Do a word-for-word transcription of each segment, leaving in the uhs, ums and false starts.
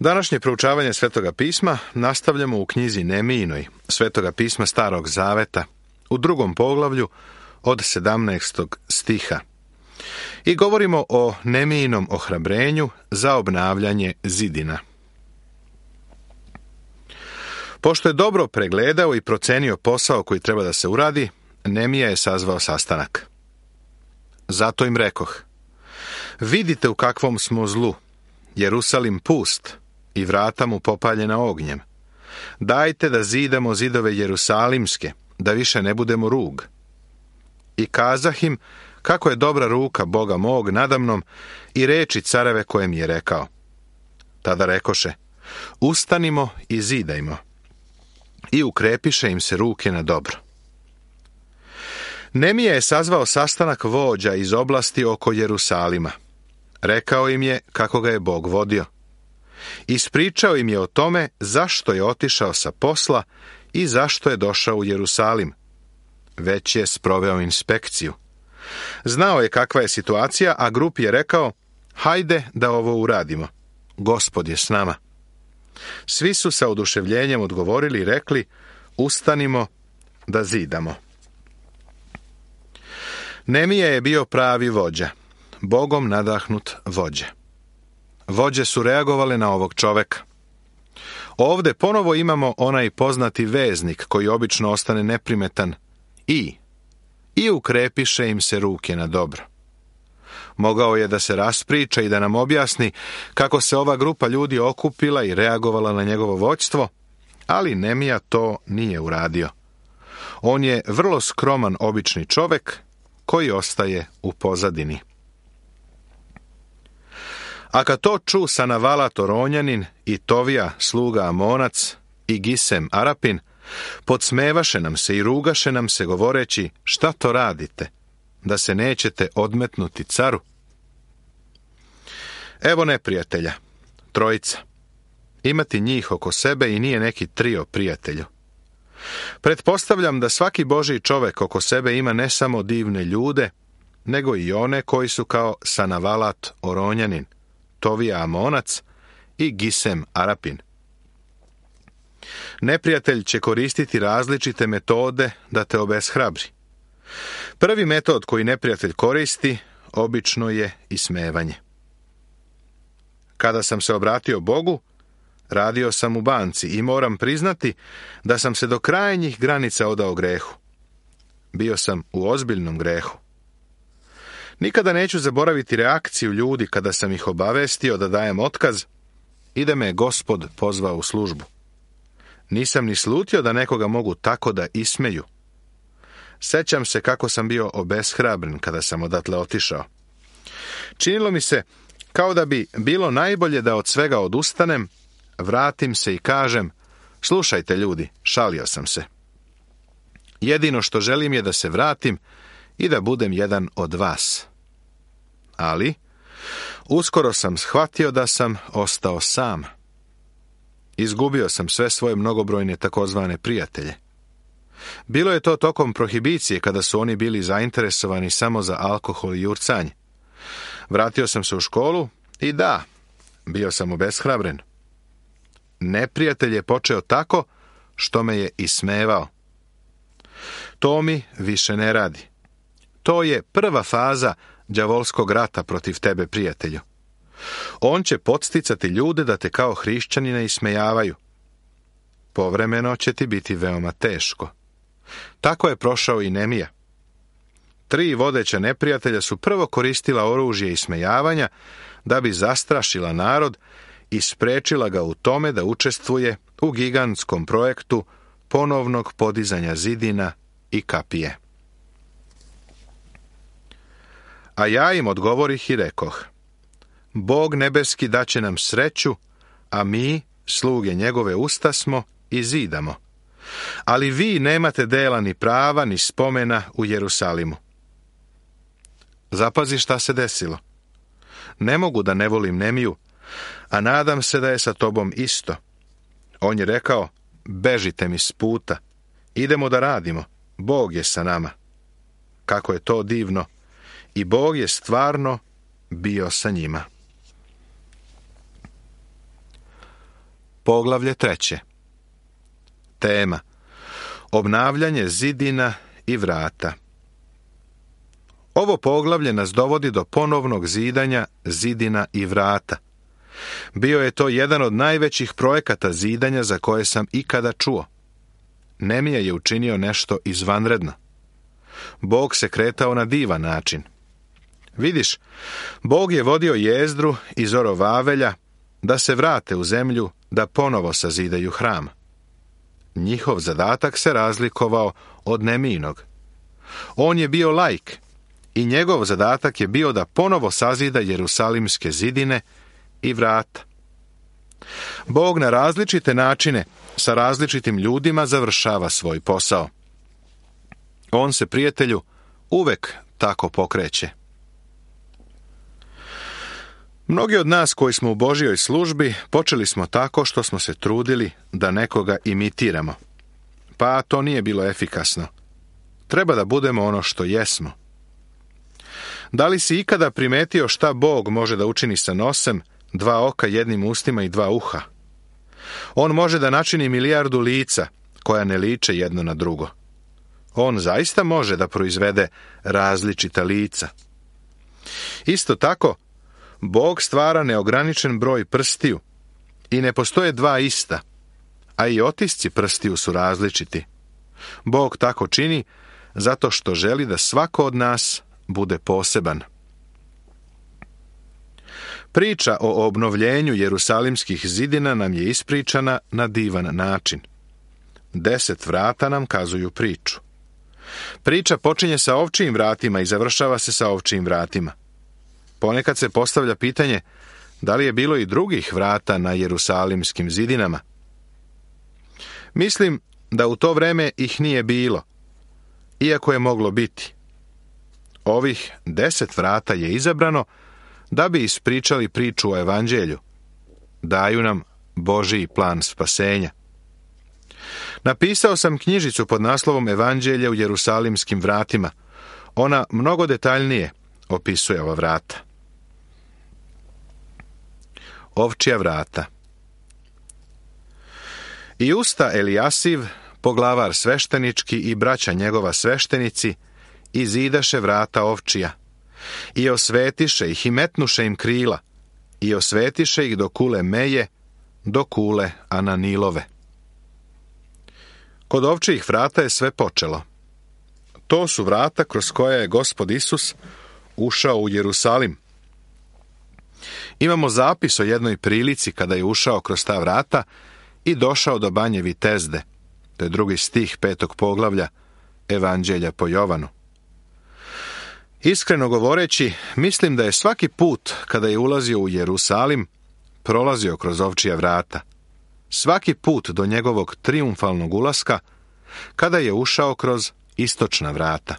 Današnje proučavanje Svetoga pisma nastavljamo u knjizi Nemijinoj, Svetoga pisma Starog zaveta, u drugom poglavlju od sedamnaestog stiha. I govorimo o Nemijinom ohrabrenju za obnavljanje zidina. Pošto je dobro pregledao i procenio posao koji treba da se uradi, Nemija je sazvao sastanak. Zato im rekoh: vidite u kakvom smo zlu, Jerusalim pust i vrata mu popaljena ognjem. Dajte da zidamo zidove jerusalimske, da više ne budemo rug. I kazah im kako je dobra ruka Boga mog nadamnom i reči careve koje mi je rekao. Tada rekoše: ustanimo i zidajmo. I ukrepiše im se ruke na dobro. Nemija je sazvao sastanak vođa iz oblasti oko Jerusalima. Rekao im je kako ga je Bog vodio. Ispričao im je o tome zašto je otišao sa posla i zašto je došao u Jerusalim. Već je sproveo inspekciju. Znao je kakva je situacija, a grupi je rekao: hajde da ovo uradimo. Gospod je s nama. Svi su sa oduševljenjem odgovorili i rekli: ustanimo da zidamo. Nemija je bio pravi vođa, Bogom nadahnut vođa. Vođe su reagovale na ovog čoveka. Ovde ponovo imamo onaj poznati veznik koji obično ostane neprimetan: i. I ukrepiše im se ruke na dobro. Mogao je da se raspriča i da nam objasni kako se ova grupa ljudi okupila i reagovala na njegovo vođstvo, ali Nemija to nije uradio. On je vrlo skroman obični čovek koji ostaje u pozadini. A kad to ču Sanavalat Oronjanin i Tovija sluga Amonac i Gisem Arapin, podsmevaše nam se i rugaše nam se govoreći: šta to radite, da se nećete odmetnuti caru? Evo neprijatelja, trojica. Imati njih oko sebe i nije neki trio prijatelju. Pretpostavljam da svaki Božji čovek oko sebe ima ne samo divne ljude, nego i one koji su kao Sanavalat Oronjanin, Tovija Amonac i Gisem Arapin. Neprijatelj će koristiti različite metode da te obeshrabri. Prvi metod koji neprijatelj koristi obično je ismevanje. Kada sam se obratio Bogu, radio sam u banci i moram priznati da sam se do krajnjih granica odao grehu. Bio sam u ozbiljnom grehu. Nikada neću zaboraviti reakciju ljudi kada sam ih obavestio da dajem otkaz i da me je Gospod pozvao u službu. Nisam ni slutio da nekoga mogu tako da ismeju. Sećam se kako sam bio obeshrabren kada sam odatle otišao. Činilo mi se kao da bi bilo najbolje da od svega odustanem, vratim se i kažem: slušajte ljudi, šalio sam se. Jedino što želim je da se vratim i da budem jedan od vas. Ali uskoro sam shvatio da sam ostao sam. Izgubio sam sve svoje mnogobrojne takozvane prijatelje. Bilo je to tokom prohibicije, kada su oni bili zainteresovani samo za alkohol i jurcanje. Vratio sam se u školu i da, bio sam obeshrabren. Neprijatelj je počeo tako što me je ismevao. To mi više ne radi. To je prva faza đavolskog rata protiv tebe, prijatelju. On će podsticati ljude da te kao hrišćanina ismejavaju. Povremeno će ti biti veoma teško. Tako je prošao i Nemija. Tri vodeća neprijatelja su prvo koristila oružje ismejavanja da bi zastrašila narod i sprečila ga u tome da učestvuje u gigantskom projektu ponovnog podizanja zidina i kapije. A ja im odgovorih i rekoh: Bog nebeski daće nam sreću, a mi, sluge njegove, ustasmo i zidamo. Ali vi nemate dela ni prava ni spomena u Jerusalimu. Zapazi šta se desilo. Ne mogu da ne volim Nemiju, a nadam se da je sa tobom isto. On je rekao: bežite mi s puta, idemo da radimo, Bog je sa nama. Kako je to divno! I Bog je stvarno bio sa njima. Poglavlje treće. Tema: obnavljanje zidina i vrata. Ovo poglavlje nas dovodi do ponovnog zidanja zidina i vrata. Bio je to jedan od najvećih projekata zidanja za koje sam ikada čuo. Nemija je učinio nešto izvanredno. Bog se kretao na divan način. Vidiš, Bog je vodio Jezdru i Zorovavelja da se vrate u zemlju, da ponovo sazidaju hram. Njihov zadatak se razlikovao od Nemijinog. On je bio laik i njegov zadatak je bio da ponovo sazida jerusalimske zidine i vrata. Bog na različite načine sa različitim ljudima završava svoj posao. On se, prijatelju, uvek tako pokreće. Mnogi od nas koji smo u Božjoj službi počeli smo tako što smo se trudili da nekoga imitiramo. Pa to nije bilo efikasno. Treba da budemo ono što jesmo. Da li si ikada primetio šta Bog može da učini sa nosem, dva oka, jednim ustima i dva uha? On može da načini milijardu lica koja ne liče jedno na drugo. On zaista može da proizvede različita lica. Isto tako, Bog stvara neograničen broj prstiju i ne postoje dva ista, a i otisci prstiju su različiti. Bog tako čini zato što želi da svako od nas bude poseban. Priča o obnovljenju jerusalimskih zidina nam je ispričana na divan način. Deset vrata nam kazuju priču. Priča počinje sa ovčijim vratima i završava se sa ovčijim vratima. Ponekad se postavlja pitanje da li je bilo i drugih vrata na jerusalimskim zidinama. Mislim da u to vreme ih nije bilo, iako je moglo biti. Ovih deset vrata je izabrano da bi ispričali priču o evanđelju. Daju nam Božji plan spasenja. Napisao sam knjižicu pod naslovom Evanđelje u jerusalimskim vratima. Ona mnogo detaljnije opisuje ova vrata. Ovčija vrata. I usta Elijasiv, poglavar sveštenički i braća njegova sveštenici, izidaše vrata ovčija, i osvetiše ih i metnuše im krila, i osvetiše ih do kule Meje, do kule Ananilove. Kod ovčijih vrata je sve počelo. To su vrata kroz koja je Gospod Isus ušao u Jerusalim. Imamo zapis o jednoj prilici kada je ušao kroz ta vrata i došao do Banje Vitezde. To je drugi stih petog poglavlja Evanđelja po Jovanu. Iskreno govoreći, mislim da je svaki put kada je ulazio u Jerusalim, prolazio kroz ovčija vrata. Svaki put do njegovog trijumfalnog ulaska, kada je ušao kroz istočna vrata.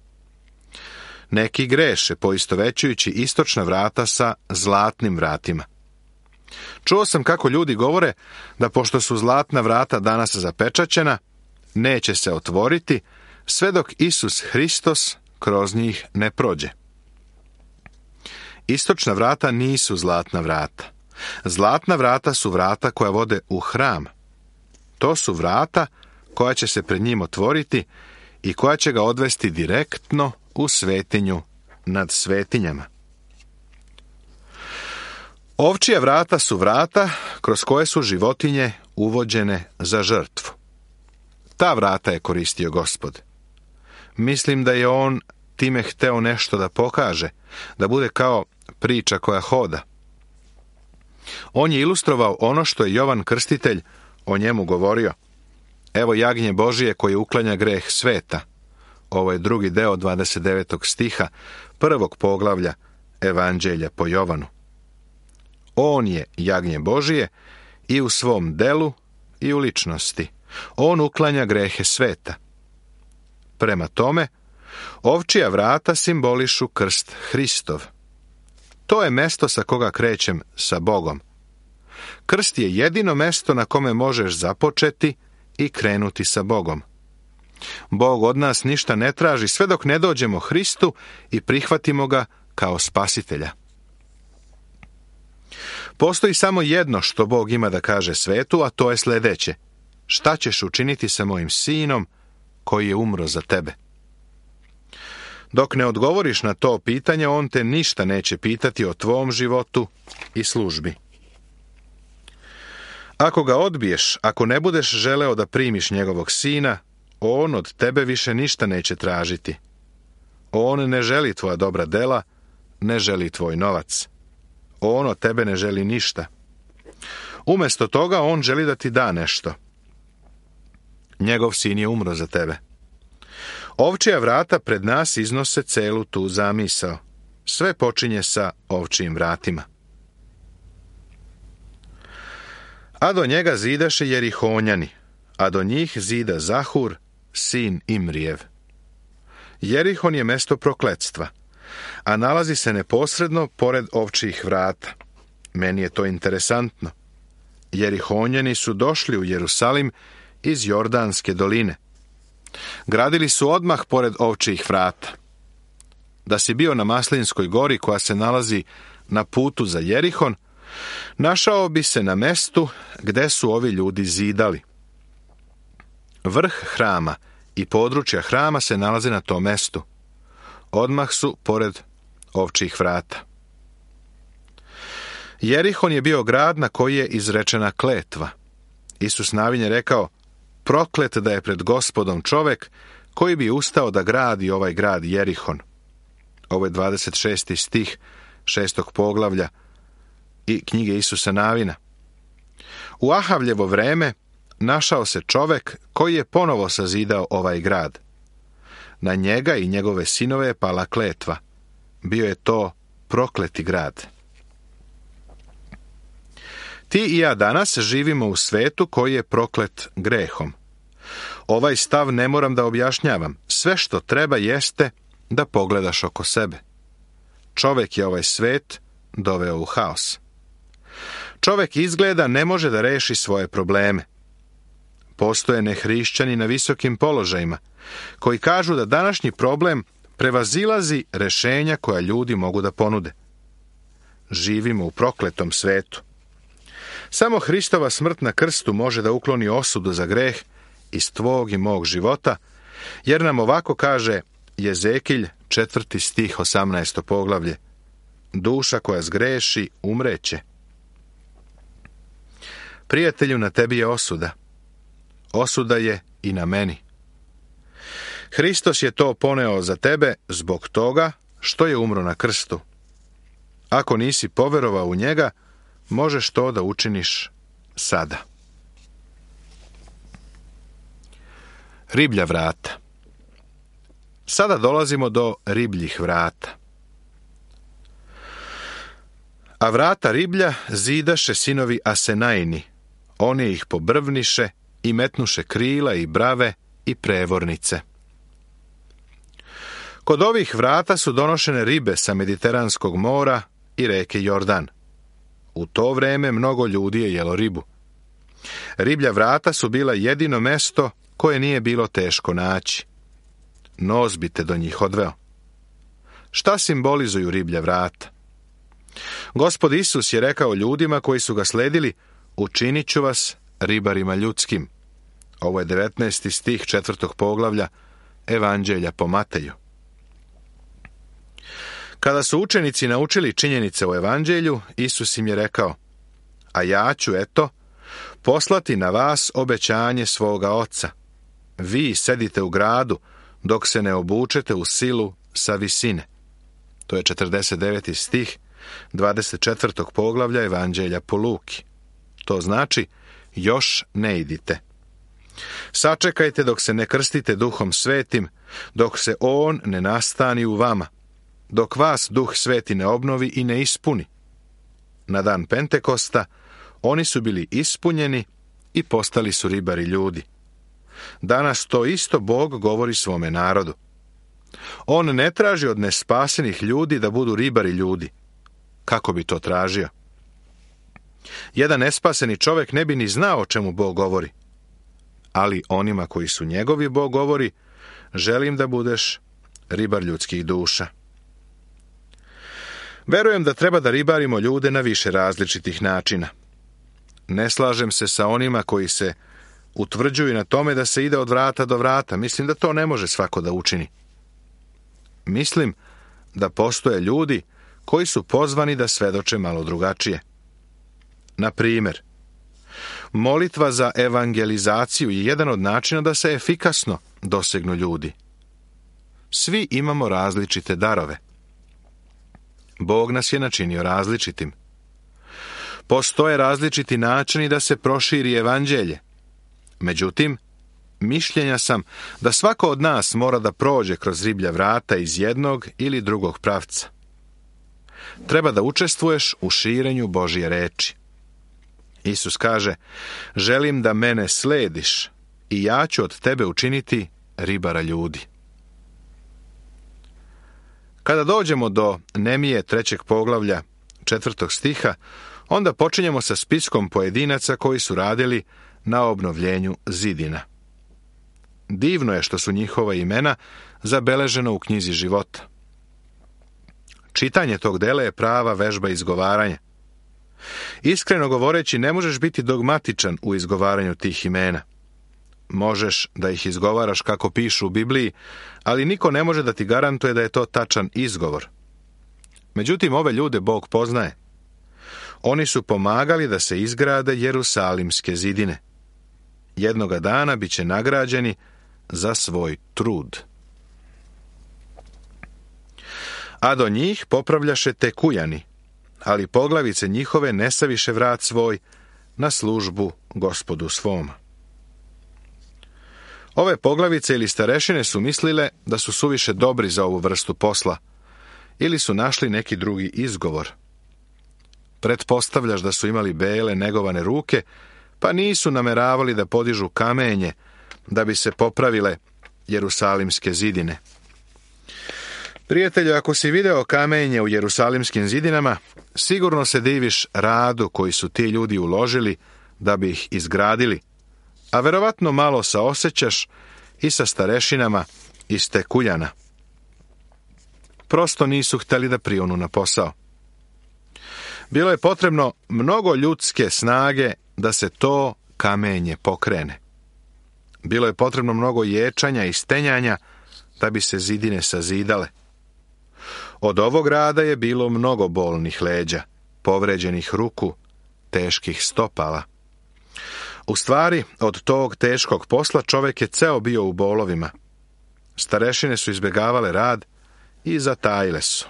Neki greše poistovećujući istočna vrata sa zlatnim vratima. Čuo sam kako ljudi govore da pošto su zlatna vrata danas zapečaćena, neće se otvoriti sve dok Isus Hristos kroz njih ne prođe. Istočna vrata nisu zlatna vrata. Zlatna vrata su vrata koja vode u hram. To su vrata koja će se pred njim otvoriti i koja će ga odvesti direktno u svetinju nad svetinjama. Ovčija vrata su vrata kroz koje su životinje uvođene za žrtvu. Ta vrata je koristio Gospod. Mislim da je on time hteo nešto da pokaže, da bude kao priča koja hoda. On je ilustrovao ono što je Jovan Krstitelj o njemu govorio. Evo jagnje Božije koje uklanja greh sveta. Ovo je drugi deo dvadeset devetog stiha prvog poglavlja Evanđelja po Jovanu. On je jagnje Božije i u svom delu i u ličnosti. On uklanja grehe sveta. Prema tome, ovčija vrata simbolišu krst Hristov. To je mesto sa koga krećem sa Bogom. Krst je jedino mesto na kome možeš započeti i krenuti sa Bogom. Bog od nas ništa ne traži sve dok ne dođemo Hristu i prihvatimo ga kao spasitelja. Postoji samo jedno što Bog ima da kaže svetu, a to je sljedeće. Šta ćeš učiniti sa mojim sinom koji je umro za tebe? Dok ne odgovoriš na to pitanje, on te ništa neće pitati o tvom životu i službi. Ako ga odbiješ, ako ne budeš želeo da primiš njegovog sina, on od tebe više ništa neće tražiti. On ne želi tvoja dobra dela, ne želi tvoj novac. On od tebe ne želi ništa. Umjesto toga, on želi da ti da nešto. Njegov sin je umro za tebe. Ovčija vrata pred nas iznose celu tu zamisao. Sve počinje sa ovčijim vratima. A do njega zidaše Jerihonjani, a do njih zida Zahur, sin Imrijev. Jerihon je mesto prokletstva, a nalazi se neposredno pored ovčijih vrata. Meni je to interesantno. Jerihonjani su došli u Jerusalim iz Jordanske doline. Gradili su odmah pored ovčijih vrata. Da si bio na Maslinskoj gori koja se nalazi na putu za Jerihon, našao bi se na mestu gde su ovi ljudi zidali. Vrh hrama i područja hrama se nalaze na tom mestu. Odmah su pored ovčijih vrata. Jerihon je bio grad na koji je izrečena kletva. Isus navin je rekao, proklet da je pred Gospodom čovek koji bi ustao da gradi ovaj grad Jerihon. Ovo je dvadeset šesti stih šestog poglavlja i knjige Isusa Navina. U Ahavljevo vreme našao se čovek koji je ponovo sazidao ovaj grad. Na njega i njegove sinove je pala kletva. Bio je to prokleti grad. Ti i ja danas živimo u svetu koji je proklet grehom. Ovaj stav ne moram da objašnjavam. Sve što treba jeste da pogledaš oko sebe. Čovek je ovaj svet doveo u haos. Čovek izgleda ne može da reši svoje probleme. Postoje nehrišćani na visokim položajima koji kažu da današnji problem prevazilazi rešenja koja ljudi mogu da ponude. Živimo u prokletom svetu. Samo Hristova smrt na krstu može da ukloni osudu za greh iz tvog i mog života, jer nam ovako kaže Jezekilj, četvrti stih, osamnaesto poglavlje. Duša koja zgreši, umreće. Prijatelju, na tebi je osuda. Osuda je i na meni. Hristos je to poneo za tebe zbog toga što je umro na krstu. Ako nisi poverovao u njega, možeš to da učiniš sada. Riblja vrata. Sada dolazimo do ribljih vrata. A vrata riblja zidaše sinovi Asenajni. Oni ih pobrvniše i metnuše krila i brave i prevornice. Kod ovih vrata su donošene ribe sa Mediteranskog mora i reke Jordan. U to vreme mnogo ljudi je jelo ribu. Riblja vrata su bila jedino mesto koje nije bilo teško naći. Noz bi te do njih odveo. Šta simbolizuju riblja vrata? Gospod Isus je rekao ljudima koji su ga sledili, učinit ću vas ribarima ljudskim. Ovo je devetnaesti stih četvrtog poglavlja Evanđelja po Mateju. Kada su učenici naučili činjenice o Evanđelju, Isus im je rekao, a ja ću, eto, poslati na vas obećanje svoga Oca. Vi sedite u gradu dok se ne obučete u silu sa visine. To je četrdeset deveti stih dvadeset četvrtog poglavlja Evanđelja po Luki. To znači, još ne idite. Sačekajte dok se ne krstite Duhom Svetim, dok se On ne nastani u vama, dok vas Duh Sveti ne obnovi i ne ispuni. Na dan Pentekosta oni su bili ispunjeni i postali su ribari ljudi. Danas to isto Bog govori svome narodu. On ne traži od nespasenih ljudi da budu ribari ljudi. Kako bi to tražio? Jedan nespaseni čovjek ne bi ni znao o čemu Bog govori. Ali onima koji su njegovi Bog govori, želim da budeš ribar ljudskih duša. Verujem da treba da ribarimo ljude na više različitih načina. Ne slažem se sa onima koji se utvrđuju na tome da se ide od vrata do vrata. Mislim da to ne može svako da učini. Mislim da postoje ljudi koji su pozvani da svedoče malo drugačije. Na primjer, molitva za evangelizaciju je jedan od načina da se efikasno dosegnu ljudi. Svi imamo različite darove. Bog nas je načinio različitim. Postoje različiti načini da se proširi evanđelje. Međutim, mišljenja sam da svako od nas mora da prođe kroz riblja vrata iz jednog ili drugog pravca. Treba da učestvuješ u širenju Božje reči. Isus kaže, želim da mene slediš i ja ću od tebe učiniti ribara ljudi. Kada dođemo do Nemije trećeg poglavlja četvrtog stiha, onda počinjemo sa spiskom pojedinaca koji su radili na obnovljenju zidina. Divno je što su njihova imena zabeležena u knjizi života. Čitanje tog dela je prava vežba izgovaranja. Iskreno govoreći, ne možeš biti dogmatičan u izgovaranju tih imena. Možeš da ih izgovaraš kako pišu u Bibliji, ali niko ne može da ti garantuje da je to tačan izgovor. Međutim, ove ljude Bog poznaje. Oni su pomagali da se izgrade Jerusalimske zidine. Jednoga dana bit će nagrađeni za svoj trud. A do njih popravljaše tekujani, ali poglavice njihove ne saviše vrat svoj na službu Gospodu svom. Ove poglavice ili starešine su mislile da su suviše dobri za ovu vrstu posla, ili su našli neki drugi izgovor. Pretpostavljaš da su imali bele, negovane ruke, pa nisu nameravali da podižu kamenje da bi se popravile Jerusalimske zidine. Prijatelju, ako si video kamenje u Jerusalimskim zidinama, sigurno se diviš radu koji su ti ljudi uložili da bi ih izgradili, a verovatno malo saosećaš i sa starešinama iz Tekuljana. Prosto nisu hteli da prionu na posao. Bilo je potrebno mnogo ljudske snage da se to kamenje pokrene. Bilo je potrebno mnogo ječanja i stenjanja da bi se zidine sazidale. Od ovog rada je bilo mnogo bolnih leđa, povređenih ruku, teških stopala. U stvari, od tog teškog posla čovjek je ceo bio u bolovima. Starešine su izbjegavale rad i zatajile su.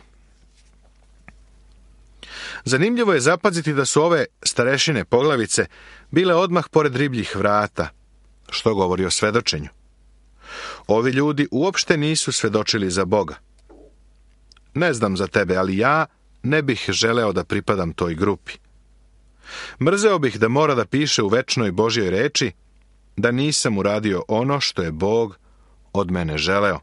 Zanimljivo je zapaziti da su ove starešine poglavice bile odmah pored ribljih vrata, što govori o svedočenju. Ovi ljudi uopšte nisu svedočili za Boga. Ne znam za tebe, ali ja ne bih želeo da pripadam toj grupi. Mrzeo bih da mora da piše u večnoj Božjoj reči da nisam uradio ono što je Bog od mene želeo.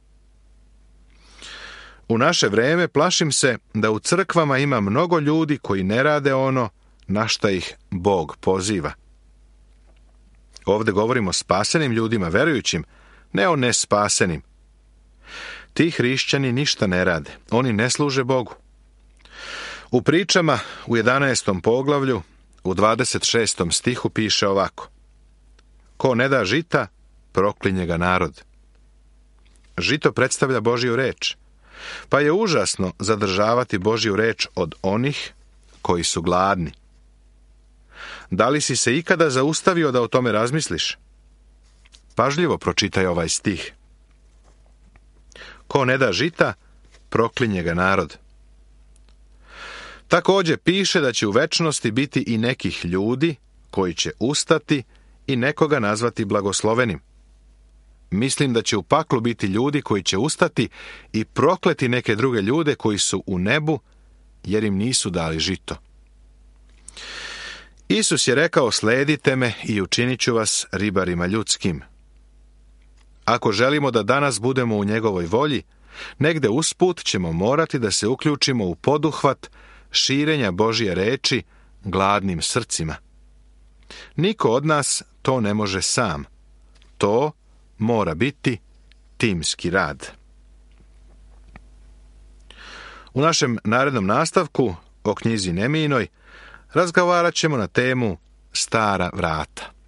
U naše vreme plašim se da u crkvama ima mnogo ljudi koji ne rade ono na šta ih Bog poziva. Ovdje govorimo o spasenim ljudima, verujućim, ne o nespasenim. Ti hrišćani ništa ne rade, oni ne služe Bogu. U pričama u jedanaestom poglavlju, u dvadeset šestom stihu piše ovako: ko ne da žita, proklinje ga narod. Žito predstavlja Božju reč, pa je užasno zadržavati Božju reč od onih koji su gladni. Da li si se ikada zaustavio da o tome razmisliš? Pažljivo pročitaj ovaj stih. Ko ne da žita, proklinje ga narod. Također piše da će u večnosti biti i nekih ljudi koji će ustati i nekoga nazvati blagoslovenim. Mislim da će u paklu biti ljudi koji će ustati i prokleti neke druge ljude koji su u nebu jer im nisu dali žito. Isus je rekao: sledite me i učinit ću vas ribarima ljudskim. Ako želimo da danas budemo u njegovoj volji, negde usput ćemo morati da se uključimo u poduhvat širenja Božje reči gladnim srcima. Niko od nas to ne može sam. To mora biti timski rad. U našem narednom nastavku o knjizi Neminoj razgovarat ćemo na temu Stara vrata.